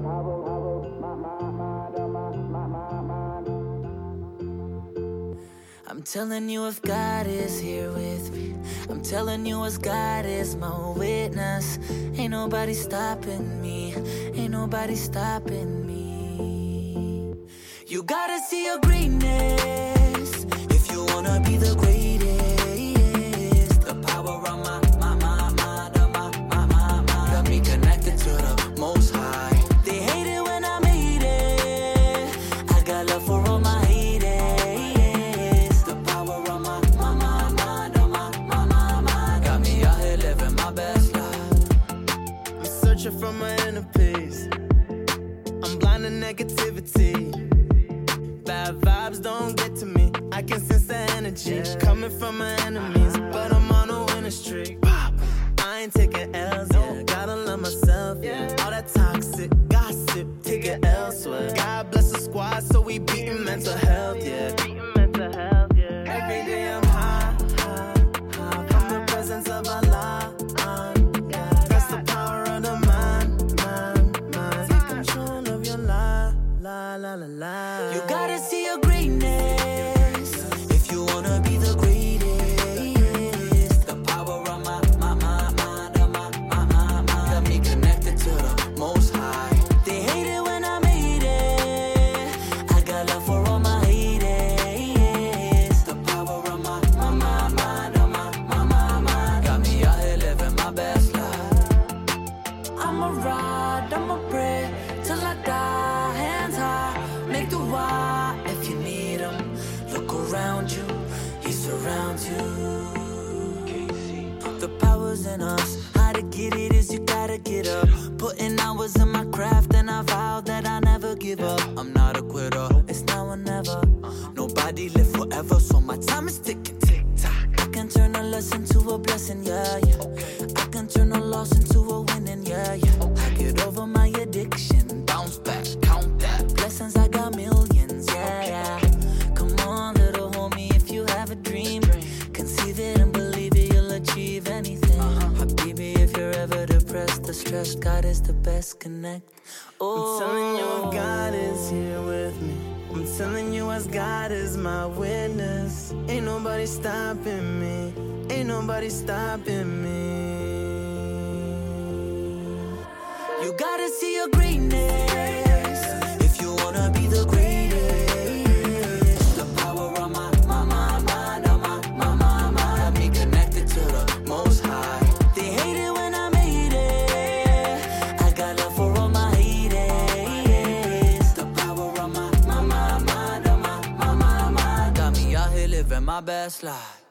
I'm telling you if God is here with me, I'm telling you as God is my witness. Ain't nobody stopping me, ain't nobody stopping me. You gotta see your greatness if you wanna be the greatest. The power of my got me connected to the Most High. They hate it when I made it, I got love for all my haters. The power of my got me out here living my best life. I'm searching for my inner peace, I'm blind to negativity. Bad vibes don't get to me, I can sense the energy coming from my enemies, but I'm on a winning streak. I ain't taking L's, yeah. Gotta love myself, yeah. All that toxic gossip, take it elsewhere. God bless the squad, so we beating mental health, yeah. Every day I'm high from the presence of Allah. That's the power of the mind. Take control of your life. You gotta see your greatness if you wanna be the greatest. The power of my got me connected to the Most High. They hate it when I made it, I got love for all my haters. The power of my got me out here living my best life. I'ma ride, I'ma pray till I die, hands high, make the why. If you need him, look around you, he surrounds you. The power's in us, how to get it is you gotta get up. Putting hours in my craft and I vow that I never give up. I'm not a quitter, it's now or never. Nobody live forever, so my time is ticking, tick tock. I can turn a lesson to a blessing, yeah. I can turn a loss into a winning, yeah. I get over my addiction, bounce back, count that. Blessings, I got millions, yeah. Come on, little homie, if you have a dream, conceive it and believe it, you'll achieve anything. Habibi, if you're ever depressed or stressed, God is the best, connect. I'm telling you if God is here with me, I'm telling you as God is my witness. Ain't nobody stopping me, ain't nobody stopping me. You gotta see your greatness if you wanna be the greatest. The power of my got me connected to the Most High. They hate it when I made it, I got love for all my haters. The power of my got me out here living my best life.